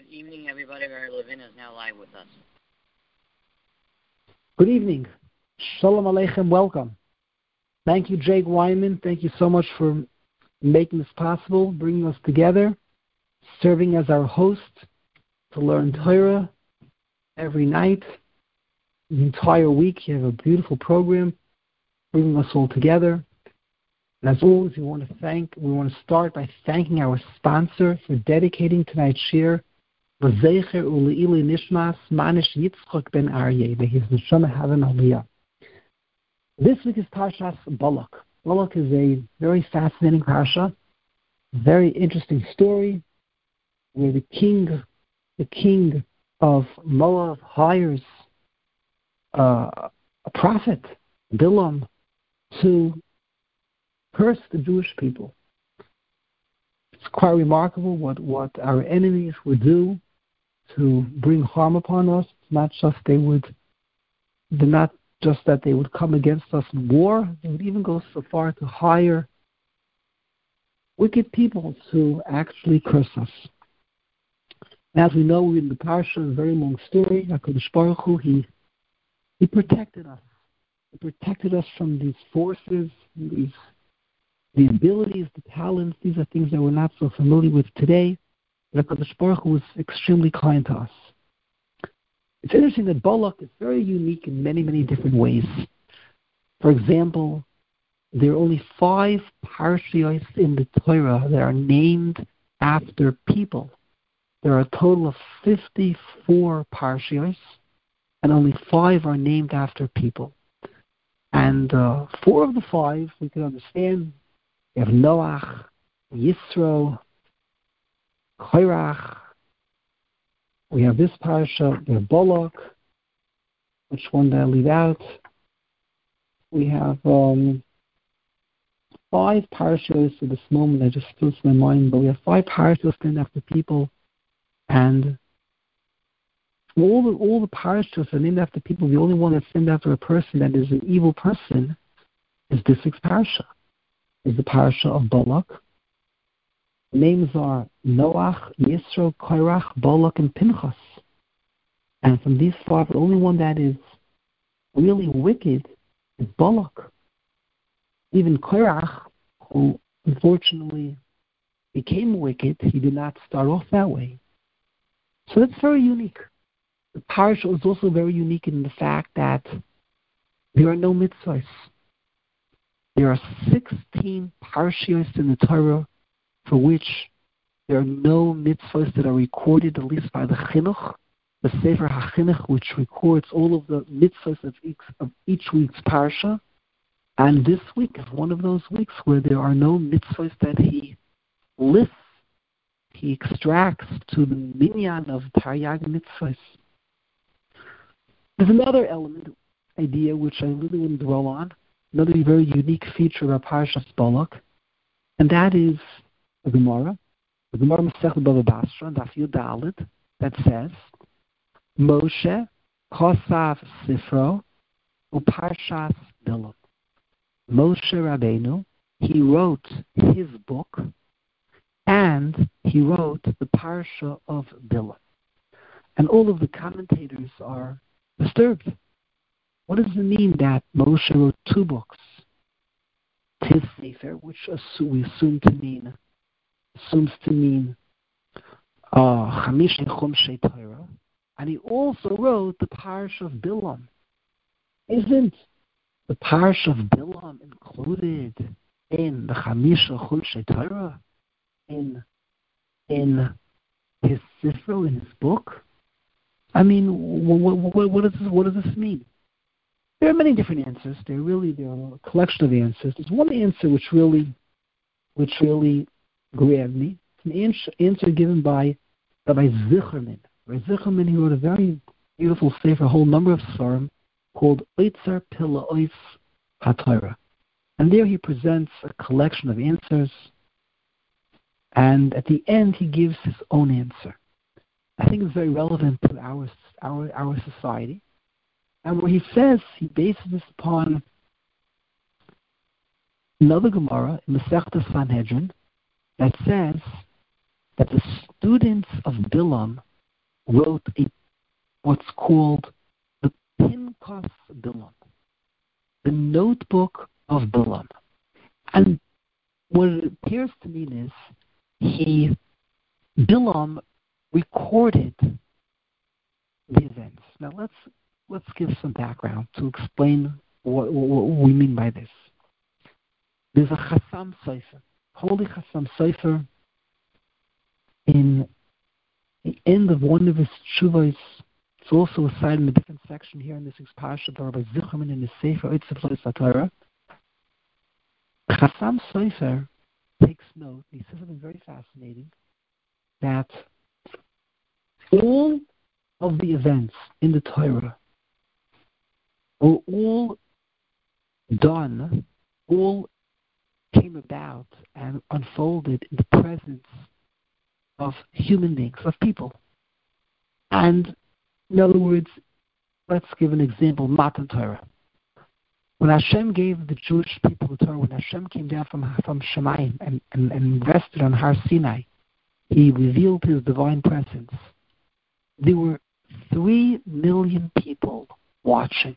Good evening, everybody. Barry Levin is now live with us. Good evening. Shalom Aleichem. Welcome. Thank you, Jake Wyman. Thank you so much for making this possible, bringing us together, serving as our host to learn Torah every night, the entire week. You have a beautiful program bringing us all together. And as always, we want to start by thanking our sponsor for dedicating tonight's shir, V'zecher u'le'ili nishmas Manish Yitzchak ben Aryeh, may his neshama have an aliyah. This week is Parshas Balak. Balak is a very fascinating parsha, very interesting story, where the king of Moab hires a prophet, Bilam, to curse the Jewish people. It's quite remarkable what our enemies would do to bring harm upon us. It's not just that they would come against us in war. They would even go so far to hire wicked people to actually curse us. As we know in the parsha, a very long story, HaKadosh Baruch Hu, he protected us. He protected us from these forces, the abilities, the talents. These are things that we're not so familiar with today. But HaKadosh Baruch Hu was extremely kind to us. It's interesting that Balak is very unique in many, many different ways. For example, there are only 5 parshiyos in the Torah that are named after people. There are a total of 54 parshiyos, and only 5 are named after people. And 4 of the 5 we can understand. We have Noach, Yisro, Korach. We have this parsha, we have Balak. Which one did I leave out? We have 5 parshas at this moment. I just slips my mind, but we have 5 parshas named after people, and all the parshas are named after people. The only one that's named after a person that is an evil person is this week's parsha. Is the parsha of Balak. The names are Noach, Yisro, Korach, Balak, and Pinchas. And from these 5, the only one that is really wicked is Balak. Even Korach, who unfortunately became wicked, he did not start off that way. So that's very unique. The parsha is also very unique in the fact that there are no mitzvahs. There are 16 parshiyos in the Torah for which there are no mitzvahs that are recorded, at least by the Chinuch, the Sefer HaChinuch, which records all of the mitzvahs of each week's parsha. And this week is one of those weeks where there are no mitzvahs that he lists, he extracts to the minyan of Taryag mitzvahs. There's another idea which I really wouldn't dwell on, another very unique feature of Parshas Balak, and that is the Gemara Masechet Bava Basra, Daf Yud Daled, that says, Moshe Kosav Sifro Uparshas Bilam. Moshe Rabbeinu, he wrote his book, and he wrote the Parsha of Bilam. And all of the commentators are disturbed. What does it mean that Moshe wrote 2 books? His Sefer, which we assumes to mean Chamisha Chumshei Torah, and he also wrote the Parsha of Bilam. Isn't the Parsha of Bilam included in the Chamisha Chumshei Torah, in his Sefer, in his book? I mean, what does this mean? There are many different answers. There are a collection of answers. There's one answer which really grabbed me. It's an answer given by Rabbi Zicherman. Rabbi Zicherman, he wrote a very beautiful sefer, a whole number of svarim, called Oitzer Pilaois HaTorah. And there he presents a collection of answers, and at the end he gives his own answer. I think it's very relevant to our society. And where he says, he bases this upon another Gemara in the Masechtas Sanhedrin that says that the students of Bilam wrote what's called the Pinchas Bilam, the notebook of Bilam. And what it appears to mean is Bilam recorded the events. Now let's give some background to explain what we mean by this. There's a Chassam Sofer, holy Chassam Sofer, in the end of one of his tshuvos. It's also cited in a different section here in this parsha, the Rabbi Zichroman in the Sefer Otzef Lo Torah. Chassam Sofer takes note, he says something very fascinating, that all of the events in the Torah were all done, all came about and unfolded in the presence of human beings, of people. And in other words, let's give an example, Matan Torah. When Hashem gave the Jewish people the Torah, when Hashem came down from Shemayim and rested on Har Sinai, He revealed His divine presence. There were 3 million people watching,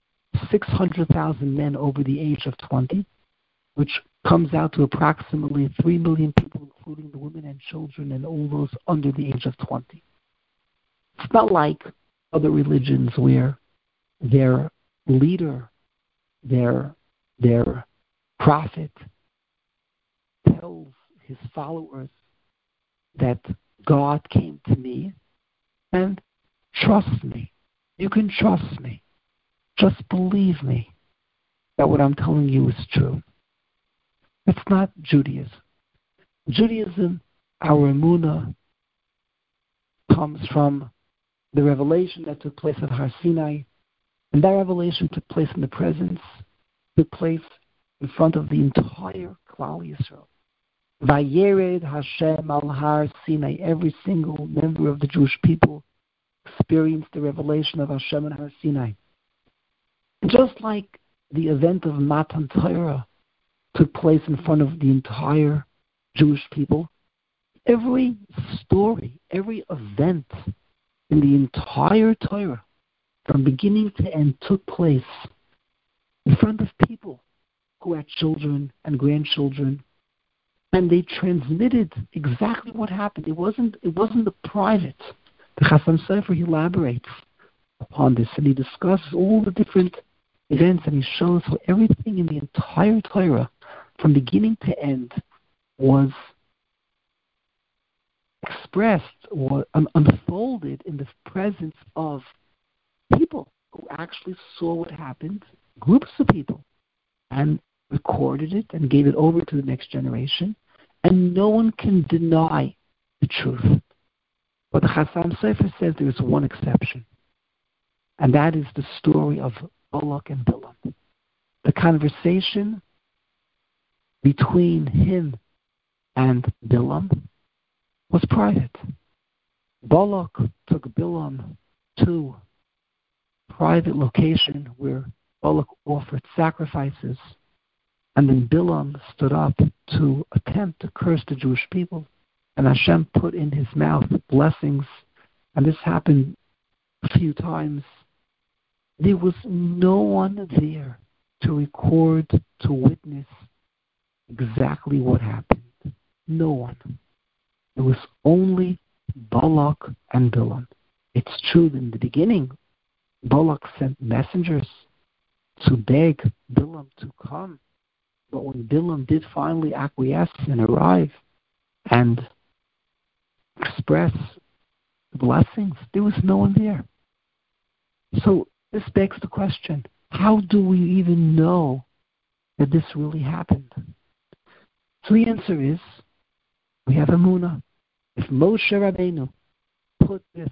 600,000 men over the age of 20, which comes out to approximately 3 million people, including the women and children and all those under the age of 20. It's not like other religions where their leader, their prophet, tells his followers that God came to me and trust me. You can trust me. Just believe me that what I'm telling you is true. It's not Judaism. Judaism, our emunah, comes from the revelation that took place at Har Sinai, and that revelation took place in the presence, took place in front of the entire Klal Yisrael. Vayered Hashem al Har Sinai. Every single member of the Jewish people experienced the revelation of Hashem on Har Sinai. Just like the event of Matan Torah took place in front of the entire Jewish people, every story, every event in the entire Torah, from beginning to end, took place in front of people who had children and grandchildren, and they transmitted exactly what happened. It wasn't a private. The Chassam Sofer elaborates upon this, and he discusses all the different events, and he shows how everything in the entire Torah, from beginning to end, was expressed or unfolded in the presence of people who actually saw what happened, groups of people, and recorded it and gave it over to the next generation, and no one can deny the truth. But the Chassam Sofer says there is one exception, and that is the story of Balak and Bilam. The conversation between him and Bilam was private. Balak took Bilam to a private location where Balak offered sacrifices, and then Bilam stood up to attempt to curse the Jewish people, and Hashem put in his mouth blessings, and this happened a few times. There was no one there to record, to witness exactly what happened. No one. It was only Balak and Bilam. It's true that in the beginning, Balak sent messengers to beg Bilam to come. But when Bilam did finally acquiesce and arrive and express the blessings, there was no one there. So this begs the question, how do we even know that this really happened? So the answer is, we have emunah. If Moshe Rabbeinu put this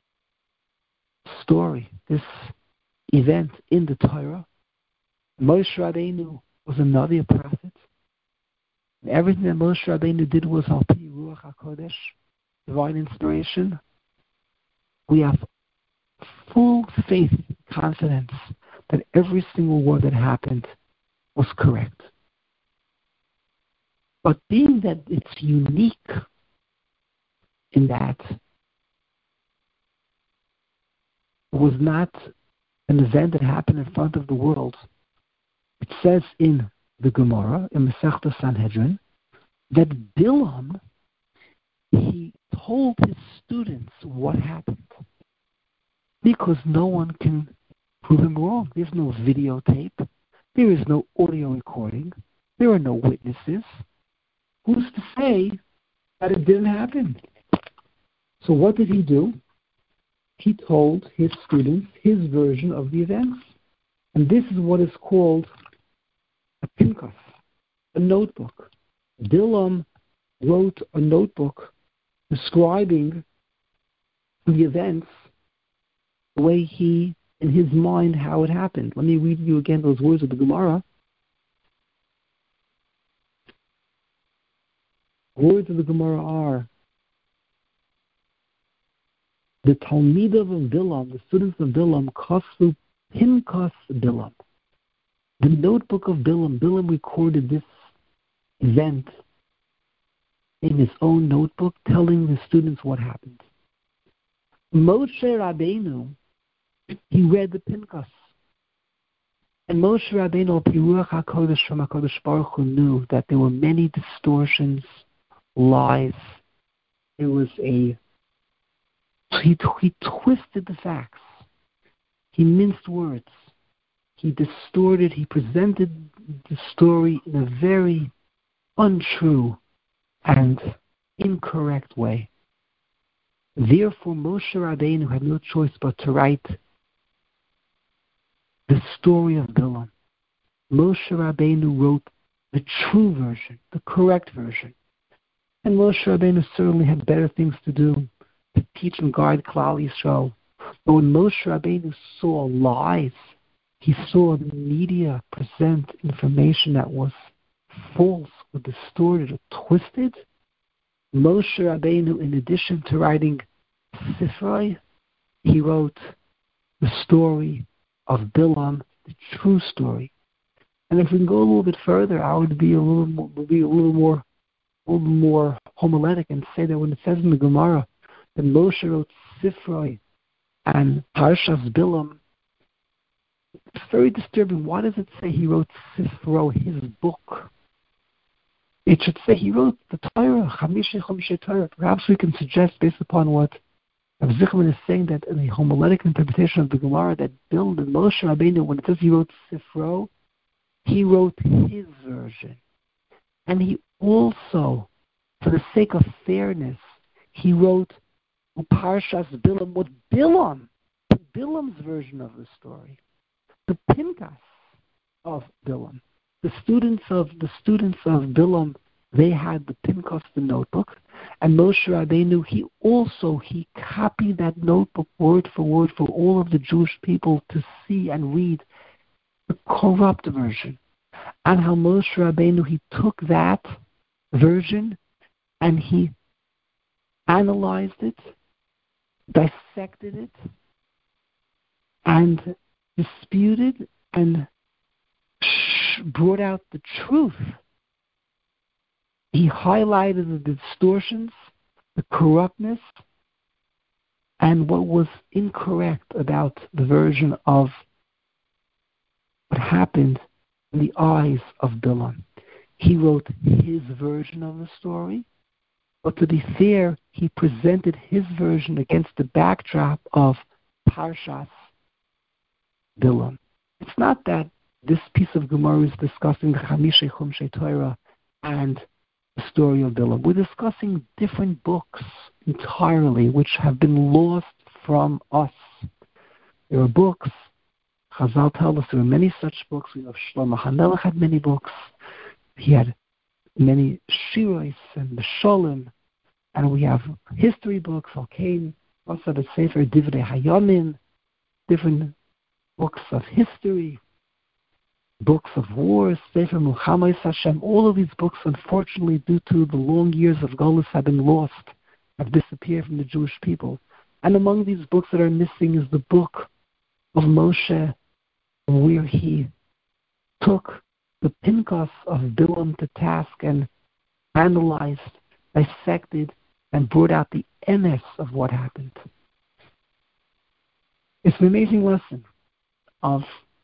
story, this event in the Torah, Moshe Rabbeinu was a Navi, a prophet, and everything that Moshe Rabbeinu did was al pi ruach hakodesh, divine inspiration. We have full faith, confidence that every single word that happened was correct. But being that it's unique in that It was not an event that happened in front of the world. It says in the Gemara, in Masechta Sanhedrin, that Bilam, he told his students what happened. Because no one can prove him wrong. There's no videotape. There is no audio recording. There are no witnesses. Who's to say that it didn't happen? So what did he do? He told his students his version of the events. And this is what is called a pinkas, a notebook. Bilam wrote a notebook describing the events the way he, in his mind, how it happened. Let me read you again those words of the Gemara. Words of the Gemara are, the Talmidav of Bilam, the students of Bilam, Kasu Pinkas Bilam. The notebook of Bilam, Bilam recorded this event in his own notebook, telling the students what happened. Moshe Rabbeinu, he read the Pinkas. And Moshe Rabbeinu, Piruach HaKodesh from HaKodesh Baruch Hu, knew that there were many distortions, lies. There was he twisted the facts. He minced words. He distorted, he presented the story in a very untrue and incorrect way. Therefore, Moshe Rabbeinu had no choice but to write the story of Bilam. Moshe Rabbeinu wrote the true version, the correct version. And Moshe Rabbeinu certainly had better things to do, to teach and guide Klal Yisrael. But when Moshe Rabbeinu saw lies, he saw the media present information that was false, or distorted, or twisted. Moshe Rabbeinu, in addition to writing Sifrei, he wrote the story of Bilam, the true story. And if we can go a little bit further, I would be a little more homiletic and say that when it says in the Gemara that Moshe wrote Sifrei and Parshas Bilam, it's very disturbing. Why does it say he wrote Sifro, his book? It should say he wrote the Torah, Chamisha Torah. Perhaps we can suggest, based upon what Rav Zichman is saying, that in the homiletic interpretation of the Gemara, that Bill and Moshe Rabbeinu, when it says he wrote Sifro, he wrote his version. And he also, for the sake of fairness, he wrote Parshas Bilam with Bilam's version of the story. The Pinkas of Bilam. The students of Bilam, they had the Pinkas, the notebook, and Moshe Rabbeinu, he copied that notebook word for word for all of the Jewish people to see and read the corrupt version. And how Moshe Rabbeinu, he took that version and he analyzed it, dissected it, and disputed and brought out the truth. He highlighted the distortions, the corruptness, and what was incorrect about the version of what happened in the eyes of Bilam. He wrote his version of the story, but to be fair, he presented his version against the backdrop of Parshas Bilam. It's not that this piece of Gemara is discussing the Chamisha Chumshei Torah and the story of Bilam. We're discussing different books entirely which have been lost from us. There are books, Chazal tell us there are many such books. We know Shlomo HaMelech had many books. He had many shiros and Mesholim, and we have history books, Al-Kain, also the Sefer Divrei Hayamin, different books of history, books of wars, Sefer Muhammad Hashem. All of these books, unfortunately, due to the long years of Golus, have been lost, have disappeared from the Jewish people. And among these books that are missing is the book of Moshe, where he took the Pinkas of Bilam to task and analyzed, dissected, and brought out the emes of what happened. It's an amazing lesson of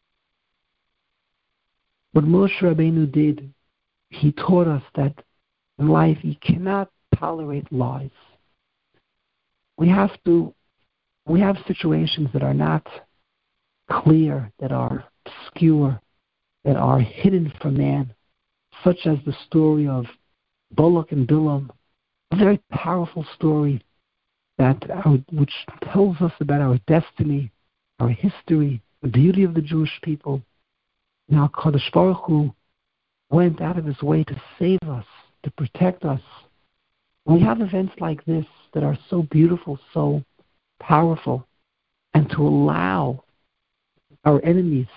what Moshe Rabbeinu did. He taught us that in life you cannot tolerate lies. We have situations that are not clear, that are obscure, that are hidden from man, such as the story of Balak and Bilam, a very powerful story which tells us about our destiny, our history, the beauty of the Jewish people. Now, Kadosh Baruch Hu went out of his way to save us, to protect us. When we have events like this that are so beautiful, so powerful, and to allow our enemies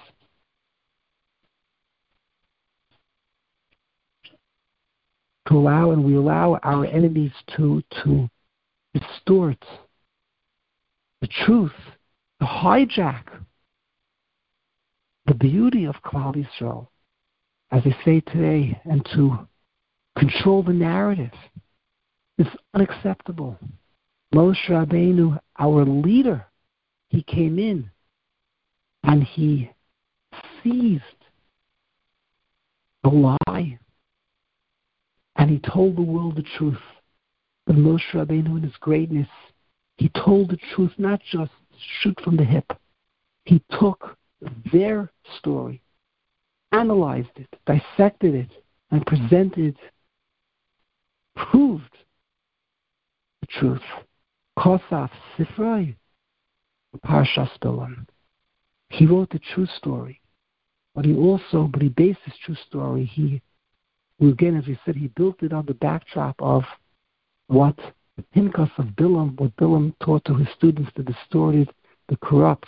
we allow our enemies to distort the truth, to hijack the beauty of Klal Yisrael, as they say today, and to control the narrative. It's unacceptable. Moshe Rabbeinu, our leader, he came in and he seized the lie and he told the world the truth. But Moshe Rabbeinu, in his greatness, he told the truth, not just shoot from the hip. He took their story, analyzed it, dissected it, and presented, proved the truth. Kosaf Sifrei, Parshas Bilam. He wrote the true story, but he based his true story. Again, as we said, he built it on the backdrop of what the Pinchas of Bilam, what Bilam taught to his students, the distorted, the corrupt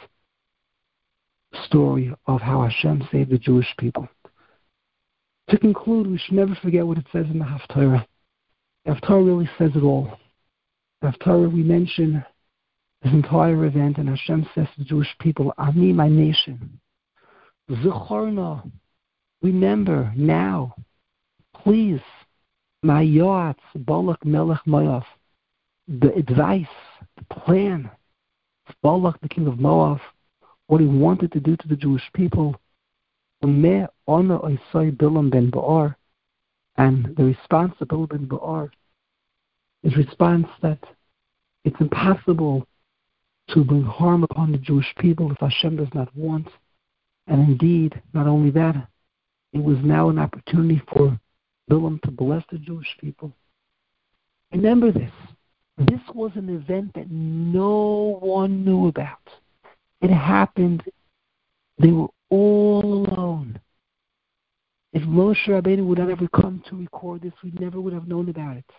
story of how Hashem saved the Jewish people. To conclude, we should never forget what it says in the Haftarah. The Haftarah really says it all. The Haftarah, we mention this entire event, and Hashem says to the Jewish people, Ani, my nation, Zechorna, remember now, please, my Yoatz, Balak Melech Moav, the advice, the plan of Balak, the king of Moab, what he wanted to do to the Jewish people, and the response of Bilam ben Ba'ar is response that it's impossible to bring harm upon the Jewish people if Hashem does not want. And indeed, not only that, it was now an opportunity for Bilam to bless the Jewish people. Remember this. This was an event that no one knew about. It happened. They were all alone. If Moshe Rabbeinu would not ever come to record this, we never would have known about it.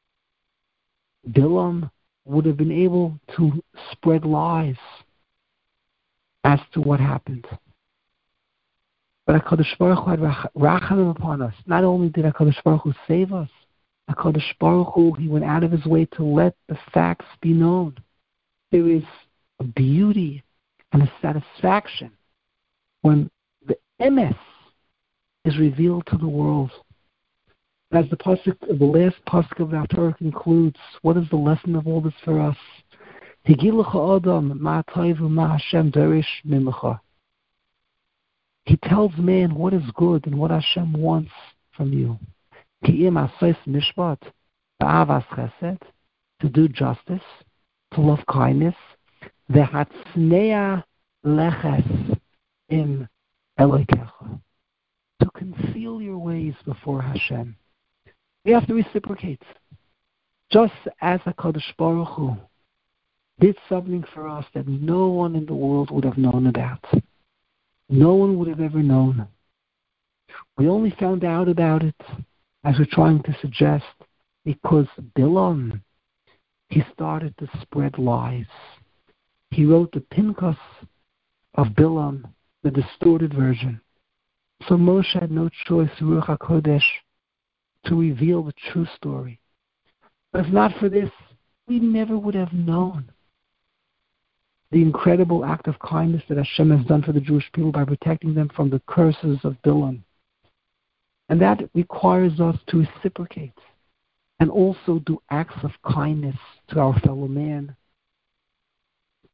Bilam would have been able to spread lies as to what happened. But HaKadosh Baruch Hu had rachamim upon us. Not only did HaKadosh Baruch Hu save us, HaKadosh Baruch Hu, he went out of his way to let the facts be known. There is a beauty and a satisfaction when the emes is revealed to the world. As the last pasuk of the Torah concludes, what is the lesson of all this for us? Higilucha Adam ma taivu ma Hashem derish mimecha. He tells man what is good and what Hashem wants from you. Ki'im asais mishpat, ba'avas chesed, to do justice, to love kindness, ve'hatzneya leches im Elokecha, to conceal your ways before Hashem. We have to reciprocate. Just as HaKadosh Baruch Hu did something for us that no one in the world would have known about. No one would have ever known. We only found out about it, as we're trying to suggest, because Bilam, he started to spread lies. He wrote the Pinchas of Bilam, the distorted version. So Moshe had no choice, Ruach HaKodesh, to reveal the true story. But if not for this, we never would have known the incredible act of kindness that Hashem has done for the Jewish people by protecting them from the curses of Bilam. And that requires us to reciprocate and also do acts of kindness to our fellow man.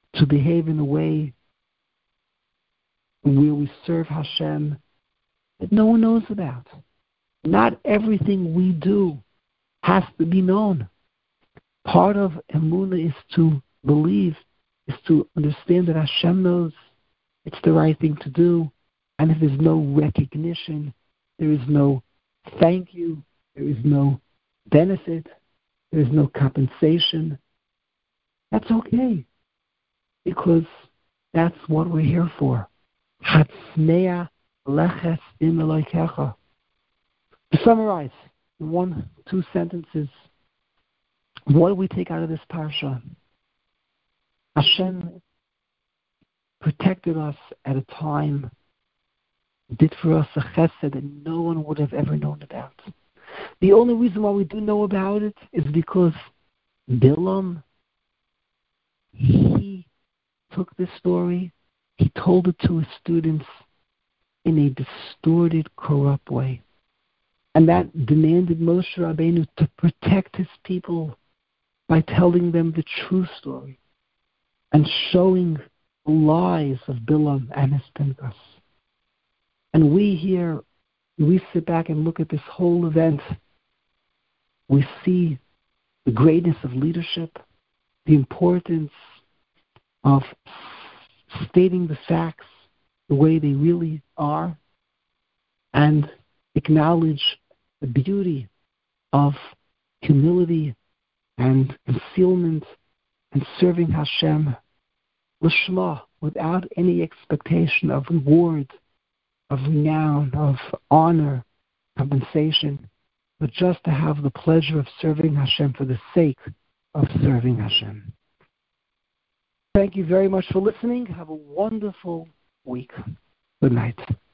to behave in a way where we serve Hashem that no one knows about. Not everything we do has to be known. Part of Emunah is to believe, is to understand that Hashem knows it's the right thing to do, and if there's no recognition, there is no thank you, there is no benefit, there is no compensation, that's okay, because that's what we're here for. Hatzmeya leches im Elokecha. To summarize, in 1-2 sentences, what do we take out of this parsha? Hashem protected us at a time, did for us a chesed that no one would have ever known about. The only reason why we do know about it is because Bilam, he took this story, he told it to his students in a distorted, corrupt way. And that demanded Moshe Rabbeinu to protect his people by telling them the true story and showing the lies of Bilam and his Pinchas. And we here, we sit back and look at this whole event. We see the greatness of leadership, the importance of stating the facts the way they really are, and acknowledge the beauty of humility and concealment and serving Hashem l'shma, without any expectation of reward, of renown, of honor, compensation, but just to have the pleasure of serving Hashem for the sake of serving Hashem. Thank you very much for listening. Have a wonderful week. Good night.